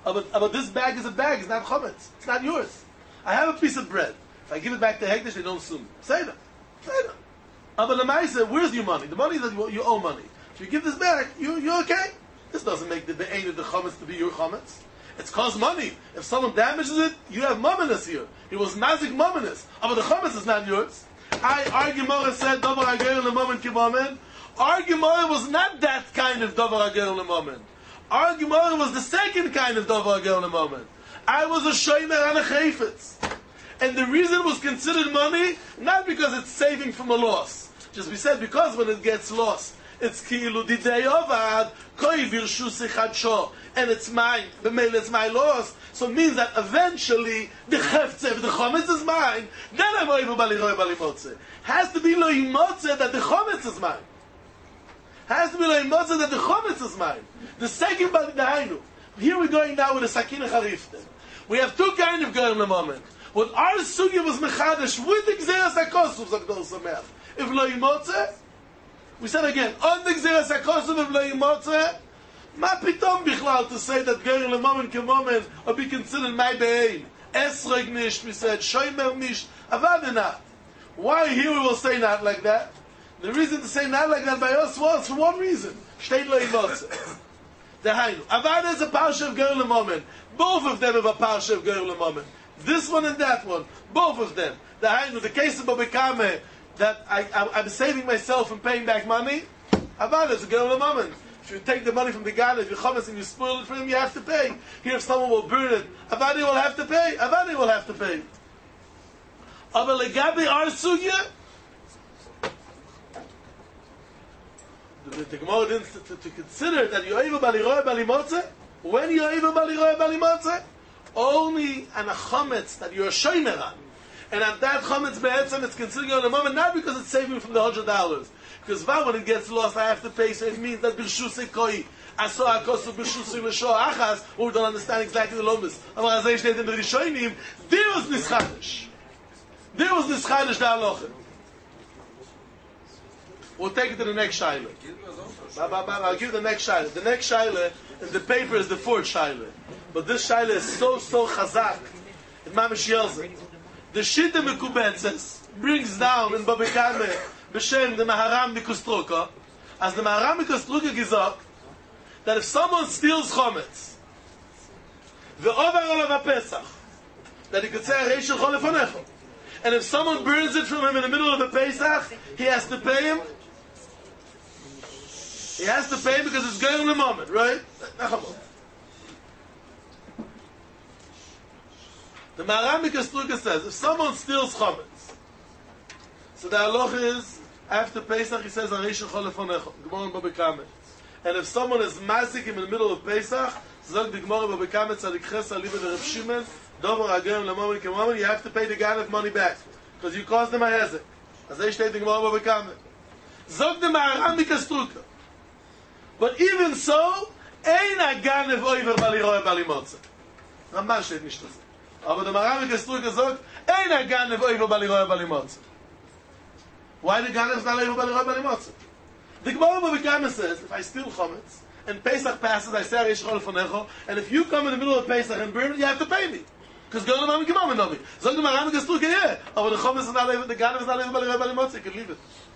But this bag is a bag. It's not chametz. It's not yours. I have a piece of bread. If I give it back to Hekdesh, they don't sue me. Say that. But the Maisa, where's your money? The money is that you owe money. If you give this back, you're okay. This doesn't make the aim of the chametz to be your chametz. It's cost money. If someone damages it, you have mumminess here. It was mazik mumminess. But the chametz is not yours. Our Gemara said, Davar Ager L'Momen Kimamen. Our Gemara was not that kind of Davar Ager L'Momen. Our Gemara was the second kind of Davar Ager L'Momen. I was a shomer and a chayfetz. And the reason it was considered money, not because it's saving from a loss. Just we said, because when it gets lost, it's ki'ilu didei ovad, koi virshu sichadsho, and it's mine, b'meil it's my loss, so it means that eventually, the cheftze, if the chometz is mine, then I'm oivu baliroi balimotze. Has to be lo imotze that the chometz is mine. Has to be lo imotze that the chometz is mine. The second balidainu. Here we're going now with a sakina charifte. We have two kind of goyim l'moment. What our sugya was mechadish with the gzeras hakosuf, Zagdol Sameach. If lo imotze, we said again, on the gzeras hakosuf, if lo imotze, ma pitom bichlal to say that goyim l'moment kemoment or be considered my be'ein. Esrog nisht, we said, shoymer nisht, avad not. Why here we will say not like that? The reason to say not like that by us was for one reason. Shteit lo imotze. Dehainu. Avad is a parsha of goyim l'moment. Both of them have a parsha of goyim l'moment. This one and that one, both of them. The case of Babikame, that I'm saving myself and paying back money. Avad is a goyim l'moment. If you take the money from the guy, if you chametz and you spoil it for him, you have to pay. Here, if someone will burn it, Avadi will have to pay. Avadi will have to pay. Aber legabi our sugya, the Gemara didn't to consider that you're able baliroi balimotze. When you're able baliroi balimotze, only an a chametz that you're a shomer on. And at that chametz be'etzem, it's considered on the moment, not because it's saving from the $100. Because when it gets lost, I have to pay, so it means that b'shusei koi, aso akosu b'shusei l'sho achas, or we don't understand exactly the lomas. Aber as I said in the Rishonim, there was nischadish. There was nischadish da aloche. We'll take it to the next shaila. I'll give the next shaila. The next shaila in the paper is the fourth shaila. But this shaila is so chazak. In Mamish Yelzit. The Shita Mekubetzes brings down in Babikame b'shem the Maharam Mikostroka, as the Maharam Mikostroka gesagt, that if someone steals chometz, the overall of a Pesach, that he could say Reishel Cholefonecho, and if someone burns it from him in the middle of a Pesach, he has to pay him. He has to pay him because it's going in the moment, right? The Maharam Mikostroka says, if someone steals chometz, so the halacha is, after Pesach, he says, Reishel Cholefonecho, Gemara in Babikame. And if someone is mazik in the middle of Pesach, zog the Gemara Babikame Tzadik Ches Aliba the Reb Shimon, Dover Agam L'Momen Kemomen, you have to pay the Ganav money back because you caused them a hezek. As they state the Gemara Babikame. Zog the Maharam Mikostroka. But even so, ein a Ganav oiver baliroi balimotze. Ramban steht nicht das. Aber the Maharam Mikostroka zog, ein a Ganav oiver baliroi balimotze. Why the Ganav is not oiver baliroi balimotze? The Gemara Babikame says, if I steal chometz, and Pesach passes, I say Reish Cholefonecho, and if you come in the middle of Pesach and burn it, you have to pay me. Because go to the Mamon Nomi. Zog the Maharam Mikostroka, yeah. But the chometz is not able, the Ganav is not able to balimotze, you can leave it.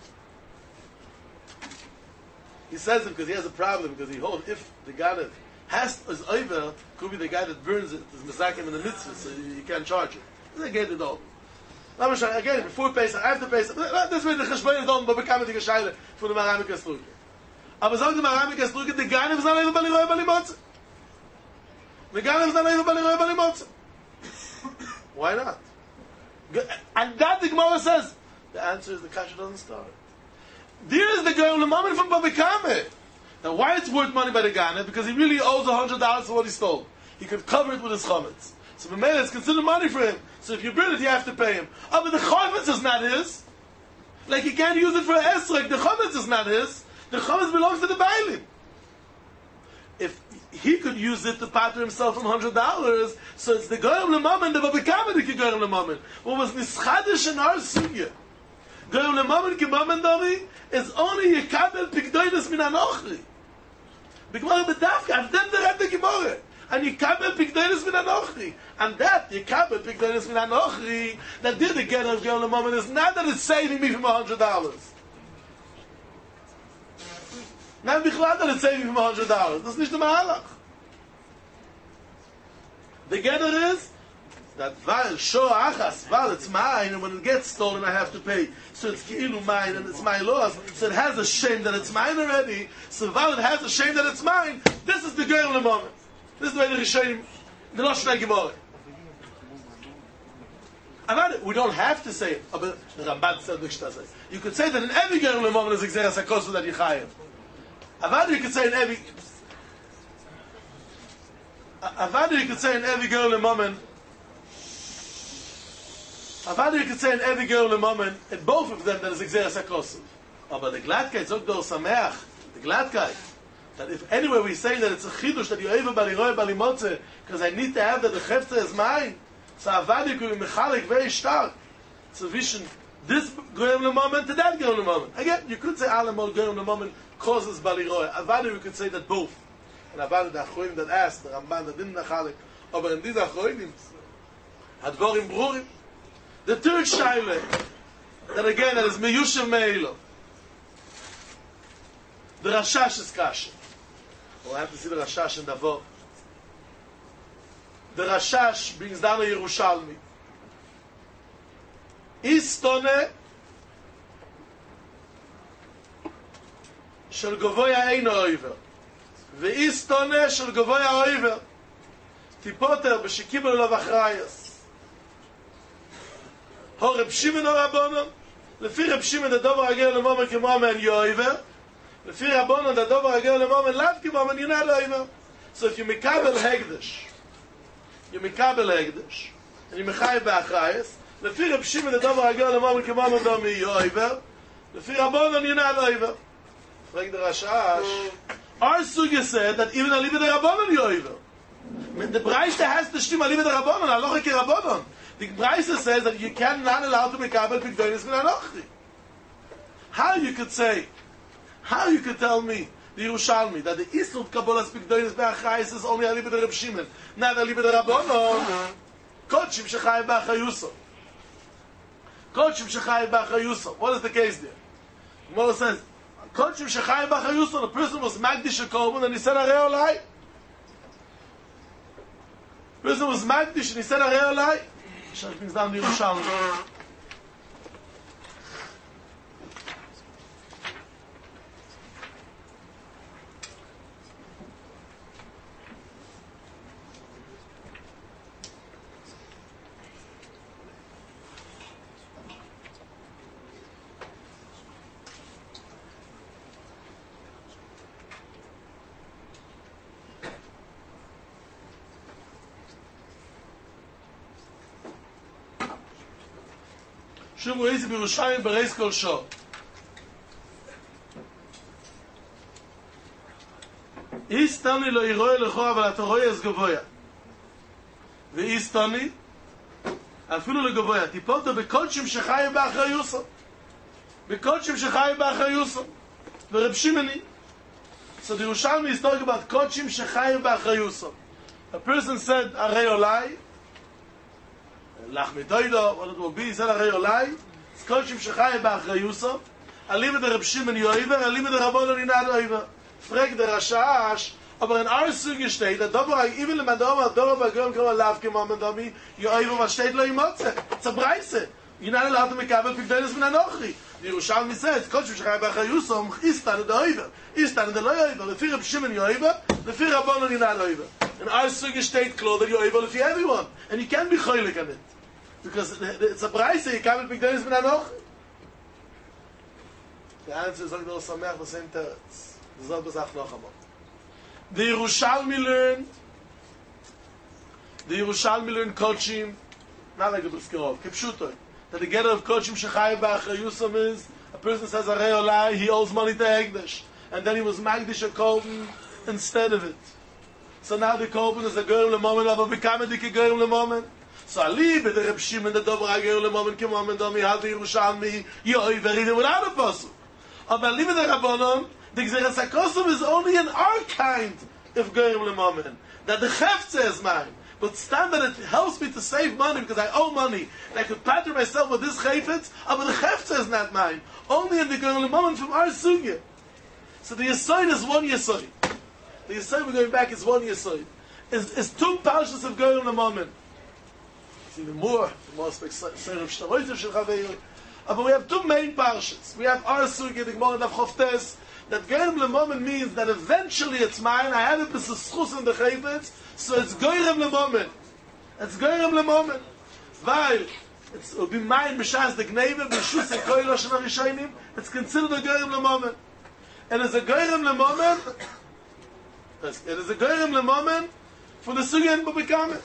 He says it because he has a problem, because he holds, if the Ganav is over, could be the guy that burns it, is Mesakim in the mitzvah, so you can't charge it. They get it all. Again, before Pesach, after Pesach, this way the Cheshbon is done, but become the Geshaila for the Maharam Mikostroka. Aber sagt the Maharam Mikostroka, the Ganav is not able to balimotze. The Ganav is not able to balimotze. Why not? And that the Gemara says, the answer is the Kasha doesn't start. There is the girl, the moment from Babikame. Now, why it's worth money by the Ganav? Because he really owes $100 for what he stole. He could cover it with his chometz. So Mamela, it's considered money for him. So if you burn it, you have to pay him. Oh, but the chometz is not his. Like he can't use it for esrog. The chometz is not his. The chometz belongs to the bailim. If he could use it to pater himself from $100, so it's the goyim l'mamen, the babikame the goyim l'mamen. What was nischadish in our sugya? Goyim l'mamen k'mamen dami is only yekabel pikdoides min anochri. B'gemara b'dafka, I've done the red the Gemara. and you kabel pikdonis min anochri. And that, you kabel pikdonis min anochri, that did the get of Gerim L'Mammon is not that it's saving me from $100. Not bichlad that it's saving me from $100. That's nicht the Mahalach. The getter is that while show achas, while it's mine, and when it gets stolen, I have to pay. So it's ki'ilu mine, and it's my loss. So it has a shame that it's mine already. So while it has a shame that it's mine, this is the Gerim L'Mammon. This is the way the Rishonim, the Lashon HaGemara. We don't have to say it, but the Ramban said it. You could say that in every Gerim L'Mammon is Gzeras HaKosov that you chayev. You could say in every Gerim L'Mammon. You could say in every Gerim L'Mammon, in both of them, there is Gzeras HaKosov. But the Gladkeit, Zog Dor Sameach, the Gladkeit, that if anywhere we say that it's a chidush that you over baliroy balimotze, because I need to have that the chefta is mine, so Avadik will be mechalik very stark. So vision this Gerim L'Mammon to that Gerim L'Mammon. Again, you could say Alamol Gerim L'Mammon causes baliroy. Avadik we could say that both. And Avadik the Achronim that asked, the Ramban that didn't mechalik, but in these Achronim, Advorim Brurim. The third shaila, that again that is meyushav me'elo. The Rashash is kasha. We'll have to see the Rashash in Davor. The Rashash brings down a Yerushalmi. Istone shel govoya eino oiver. Ve'istone shel govoya oiver. Tipoter b'shekibel olav achrayas. Reb Shimon Rabbanon, לפי רב שמעון הדבר הגר למומן כמומן יויבר, לפי רבנן הדבר הגר למומן לאו כמומן יונה לא. So if you מקבל הקדש, and you מחייב באחרייס, לפי רב שמעון הדבר הגר למומן כמומן דומי יויבר, לפי רבנן יונה לא עיבר. Like the Rashash, our Sugya said that even a Libe de Rabbanon yoiver. The Braisa has to stim a Libe de Rabbanon, aloche ke Rabbanon. The Braisa says that you cannot allow to mekabel pikdonis min anochri. How you could tell me, the Yerushalmi, that the Isur Kabbalas pikdonis be'achayis is only a Libe de Reb Shimon, not a Libe de Rabbanon. Kodshim shechayim b'achayuso. What is the case there? Gemara says, Kodshim shechayim b'achayuso, the person was magdish a korban and he said arei olai. The person was magdish and he said arei olai. Shach brings down the Yerushalmi. שוב רואה זה בירושלים ברייס כל שור. איסטני לא יראה לך, אבל אתה רואה אז גבויה. ואיסטני, אפילו לגבויה. טיפולת בקודשים שחיים באחריוסו. ורב שימני. So the Yerushalmi is talking about kodshim shechayim b'achrayuso. A person said, arei olai, Lachmitoido, what it will be, he said arei olai, it's kodshim shechayim b'achrayuso, alive de Reb Shimon yoiver, alive de Rabbanon inad oiver. Frag the Rashash, aber in our Suge steht, that Doborag, even in Madoma, Doborag, Grom, Lav, Kemam, Domi, yoiver, was steht lo imotze. It's a breise. You're not allowed to make up a pikdonis min anochri. The Yerushalmi says, kodshim shechayim b'achrayuso, istan de oiver, istan de lo yoiver, lefi Reb Shimon yoiver, lefi Rabbanon inad oiver. In our Suge steht klar that you're able to everyone, and you can't be choilik on it. Because it's a price, you can't be pikdonis min anochri. The answer is like the Sameach, the same teretz. The Yerushalmi learned kodshim, not like a Briskirov, Kipshutoy, that the getter of kodshim shechayim b'achrayusam is, a person says arei olai, he owes money to Hegdesh, and then he was magdish a korban instead of it. So now the korban is a Gerim L'Mammon, aber become a dike Gerim L'Mammon. So Ali, but the Reb Shimon, the Doborag Gerim L'Mammon, Kemam, Domi, had the Yerushalmi, yoiver, even without a pasuk. Aber Ali, the Rabbanon, the Gzeras HaKosov is only in our kind if goyim lemomen. That the chefze is mine. But stand that it helps me to save money because I owe money. And I could pattern myself with this chayfetz, but the chefze is not mine. Only in the goyim lemomen from our sugya. So the Yesod is one Yesod. The Yesod we're going back is one Yesod. Is two parshas of goyim lemomen. It's even more. But we have two main parshas. We have our sugya, the Gemara Daf Choftes, that goyim lemomen means that eventually it's mine. I have it with the schus in the chayfetz, so it's goyim lemomen. It's goyim lemomen. Weil it will be mine b'shas the gneva b'shus and koil loshen harishonim. It's considered a goyim lemomen. And it's a goyim lemomen. It is a goyim lemomen for the sugya in Bubikamet.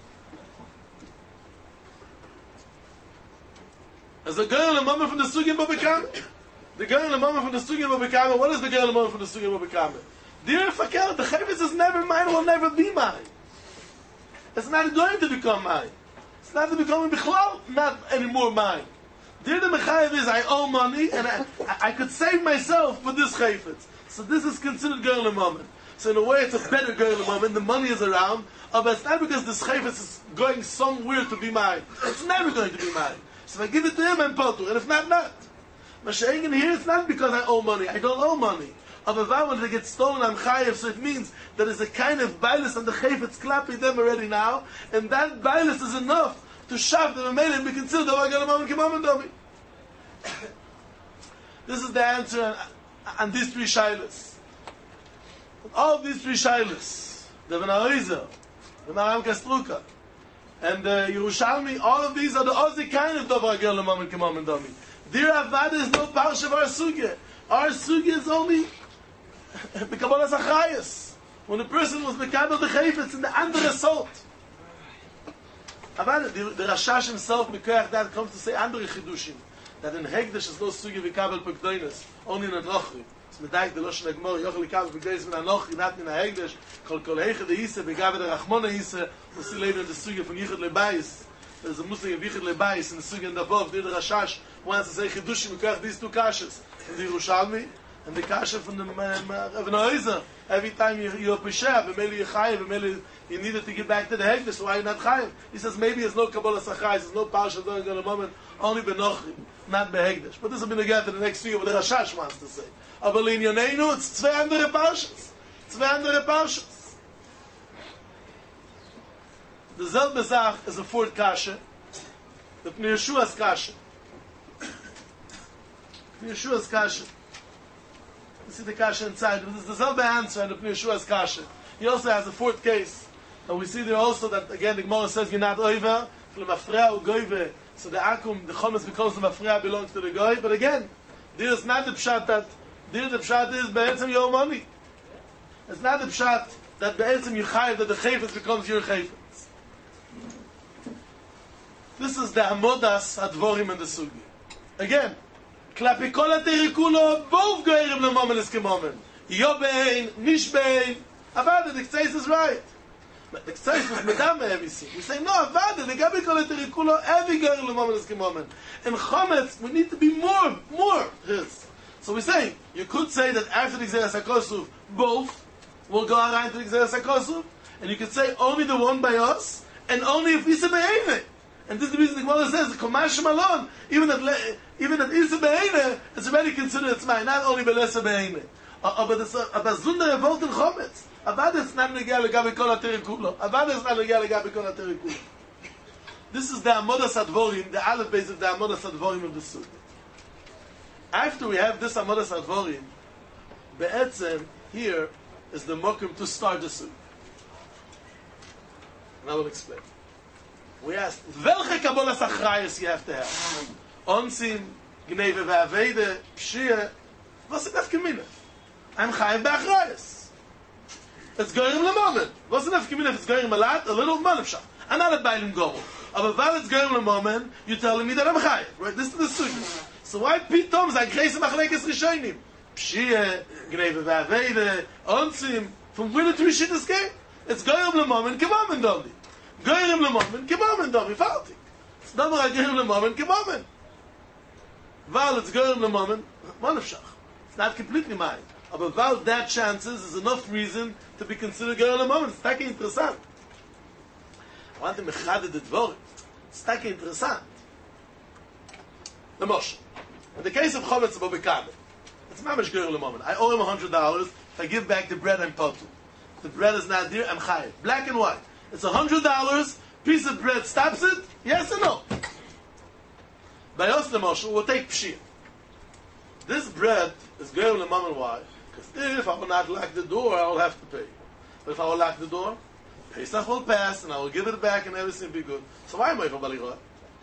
It's a goyim lemomen from the sugya in Bubikamet. The goyim lemomen from the sugya in Bubikamet. What is the goyim lemomen from the sugya in Bubikamet? Dear Fakel, the chayfetz is never mine, will never be mine. It's not going to become mine. It's not to become bichlal, not anymore mine. Dear the mechayev is, I owe money, and I could save myself with this chayfetz. So this is considered goyim lemomen. So in a way, it's a better goyim lemomen. The money is around, but it's not because this chayfetz is going somewhere to be mine. It's never going to be mine. So if I give it to him, I'm potur, and if not, not. Mashiach here, it's not because I owe money. I don't owe money. But if I want to get stolen, I'm chayev, so it means that there's a kind of bailus on the chayfetz clapping them already now, and that bailus is enough to shav the mamele and be considered the goyim lemomen k'momen domi. This is the answer on these three shilas. All of these three shilas, the Ben Arizal, the Maram Kastruka, and the Yerushalmi, all of these are the Ozi kind of Dovar Goyim lemomen k'momen domi. Dear Avad is no parsha of our sugya. Our sugya is only B'Kabbalas Achayas. When the person was B'Kabbalas the Chayfetz in the andere salt. Avad, the Rashash himself, Mikoyach, that comes to say andere Chidushim. That in Hegdesh is no sugya B'Kabbal Pekdoinus, only in Adrochri. So medayik the Loshen HaGemor, Yochel B'Kabbal Pekdoinus min Anochri, not in Hegdesh, Kol Heiche de Yise, B'Gabe de Rachmona Yise, we see later in the sugya from Yichud Lebayis. There's a Muslim of Yichud Lebayis in the sugya in the above, the Rashash wants to say Chidushim, Mikoyach, these two kashas, in the Yerushalmi, and the kasha from the Ibn Oizer. Every time you're Pesha, maybe you're Chayiv, maybe you needed to get back to the Hegdesh, so why are you not Chayiv? He says maybe there's no Kabbalah Sachais, there's no Parsha during the moment, only Benochri, not Behegdesh. But this will be again to the next year, what the Rashash wants to say. Aber in Yoneinu, it's zwei andere Parshas. Zwei andere Parshas. The selbe Zach is a fourth kasha, the Pnei Yeshua's kasha. Pnei Yeshua's kasha. You see the kasha inside. This is the selbe answer in the Pnei Yeshua's kasha. He also has a fourth case. And we see there also that, again, the Gemara says, you're not oiver, from mafreya or goive. So the akum, the chometz, because the mafreya belongs to the goy. But again, there is not the pshat that, there the pshat is, be'etzem your money. It's not the pshat that be'etzem you chayiv, that the chayfetz becomes your chayfetz. This is the amodas advorim in the sugi. Again, klapi kol ha-terikulo, both goyim lemomen is kemomen. Yo be'ein, nish be'ein. Avada, the Ktseis is right. But the Ktseis was medam everything. We say, no, Avada, the gabi kol ha-terikulo, every goyim lemomen is kemomen. In chometz, we need to be more his. So we say, you could say that after the Gzeras HaKosuf, both will go around to the Gzeras HaKosuf, and you could say only the one by us, and only if Isa be'ein. And this is the reason the Gemara says, Komash Malon, even at Isa Be'ene, it's already considered it's mine, not only Belesa Be'ene. But it's a Zunder revolt in Chometz. Avad is not Negea Legabi Kol HaTerikulo. Avad is not Negea Legabi Kol HaTerikulo. This is the Amodas Advorim, the Aleph base of the Amodas Advorim of the Sugi. After we have this Amodas Advorim, Be'etzem, here is the Mokum to start the Sugi. And I will explain. We asked, welche Kabbalas Achrayas you have to have? Onsim, Gneve ve'avede, Pshia, was it nefkeminef? I'm chayiv be'achrayas. It's goyim lemomen. Was it nefkeminef? It's goyim a lot, a little, manavshah. I'm not a bailim gobel. Aber while it's goyim lemomen, you're telling me that I'm chayiv. Right? This is the sugi. So why pitom is like Chesem Achlekes Rishonim? Pshia, Gneve ve'avede, Onsim, from where the three shittas came? It's goyim lemomen, kemomen doli. Goyim lemomen, kemomen doli, falti. It's not like goyim lemomen, kemomen. While it's goyim lemomen, manavshach. It's not completely mine. Aber weil that chances is enough reason to be considered Geir Lemamon. It's taking interessant. I want to mechade the dvor. It's taking interessant. The Moshe. In the case of Chometz Bobekade, it's mamish Geir Lemamon. I owe him $100. If I give back the bread, I'm potu. The bread is not dear, I'm chayiv. Black and white. It's $100. Piece of bread stops it? Yes or no? By us, the Moshe, we'll take pshir. This bread is Geir Lemamon. Why? Because if I will not lock the door, I will have to pay. But if I will lock the door, Pesach will pass, and I will give it back, and everything will be good. So why am I for Baliroy?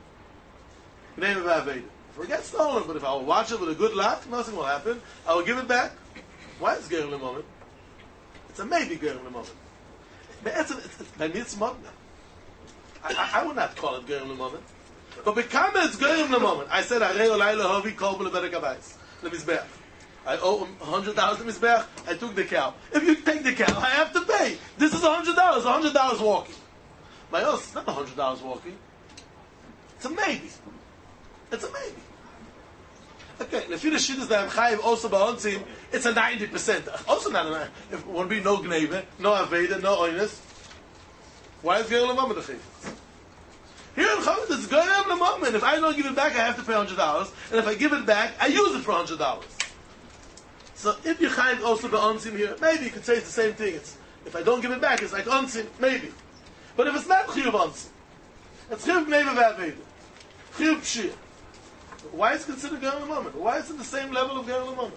If it gets stolen, but if I will watch it with a good lock, nothing will happen. I will give it back. Why is Geir Lemamon? It's a maybe Geir Lemamon. By me it's modna. I would not call it Geir Lemamon. But become it's Geir Lemamon. I said, Arei Olai Lehovi Kol B'Leberek Abayis. The Mizbeach. I owe him $100 to Mizbeach. I took the cow. If you take the cow, I have to pay. This is $100. $100 walking. My oath, it's not $100 walking. It's a maybe. It's a maybe. Okay, if you the shit is that I'm chayiv also ba'ontzim, it's a 90%. Also not a 90%. If it won't be no gneva, no aveda, no oinus, why is Geir Lemamon the chayv? Here in Chometz, it's Geir Lemamon. If I don't give it back, I have to pay $100. And if I give it back, I use it for $100. So if you chayiv also ba'ontzim here, maybe you could say it's the same thing. It's, if I don't give it back, it's like ontzim, maybe. But if it's not chiyuv ontzim, it's chiyuv gneva v'aveda, chiyuv pshir. Why is it considered Geir Lemamon? Why is it the same level of Geir Lemamon?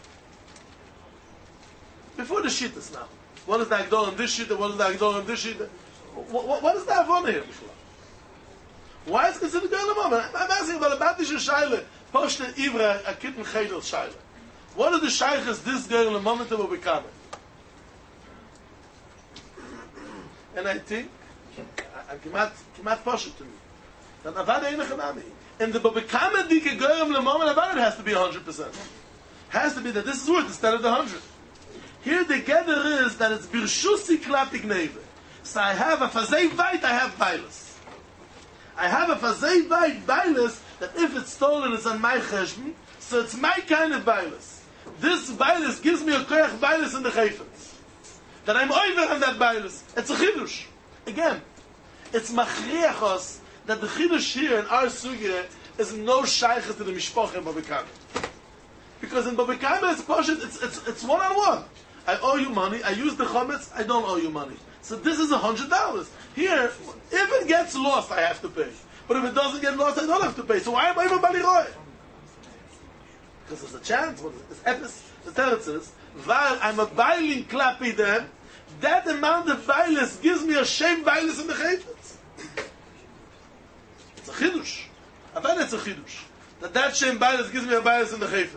Before the shittas now. What is the Agdor in this shittas? What is the Agdor in this shittas? What is the Avona here? Why is it considered Geir Lemamon? I'm asking about the Batisha Shaila. Poshte Ivra, a kitten Chedel Shaila. What are the Shaykhs this Geir Lemamon to become? And I think, I'm kimat Poshet to me. That Avada Eina Chanami. And the Babakama Dike Geir Lemamon about it has to be 100%. Has to be that this is worth instead of the 100. Here the gather is that it's Birshusi Klapik Neve. So I have a Fazei Vait, I have Bailis. I have a Fazei Vait Bailis that if it's stolen it's on my cheshbon, so it's my kind of Bailis. This Bailis gives me a Koyach Bailis in the Chayfetz. That I'm over on that Bailis. It's a Chidush. Again, it's Machriachos that the Chidush here in our Sugya is no Shaykhas to the Mishpoch in Babakama. Because in Babakama it's one-on-one. I owe you money, I use the Chometz, I don't owe you money. So this is $100. Here, if it gets lost, I have to pay. But if it doesn't get lost, I don't have to pay. So why am I even Baliroy? Because there's a chance, the Teretz is, while I'm a bailing klapi then, that amount of bailis gives me a shame bailis in the Chayfetz. It's a chidush. I find it's a chidush. That shame bailis gives me a bailis in the Chayfetz.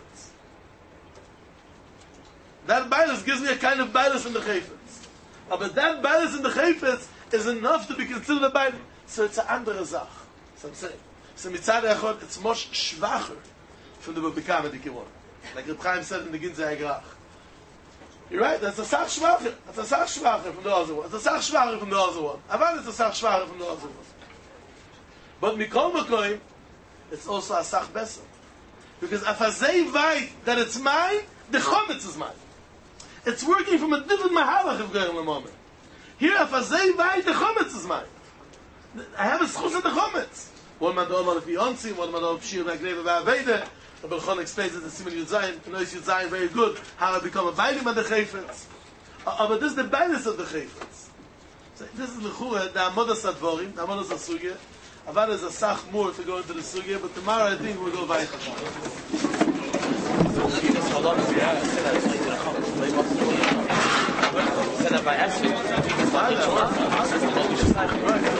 That bailis gives me a kind of bailis in the Chayfetz. But that bailis in the Chayfetz is enough to be considered a bailis. So it's an andere Zach. So I'm saying. So mitzad echad, it's much schwacher from the Babakama Dikimon. Like Reb Chaim said in the Ginzei Agrach. You're right, that's a Sach schwacher. That's a Sach schwacher from the other one. It's a Sach schwacher from the other one. Aval it's a Sach schwacher from the other one. But Mikol Makoim, it's also a Sach Besser. Because if I say right that it's mine, the Chometz is mine. It's working from a different mahalach of Geir Lemamon. Here, if I say right, the Chometz is mine. I have a schus in the Chometz. One man do'om al Biyonzi, one man do'om Pshir V'Agneva V'Aveda. The Belchon explains that the Siman Yud Zayin, the Nois Yud Zayin, very good, how I become a bailim of the Chayfetz. But this is the bailis of the Chayfetz. So this is the Chura, the Amodas Advorim, the Amodas Asugya. Avad is a Sach more to go into the Sugya, but tomorrow I think we'll go weiter. By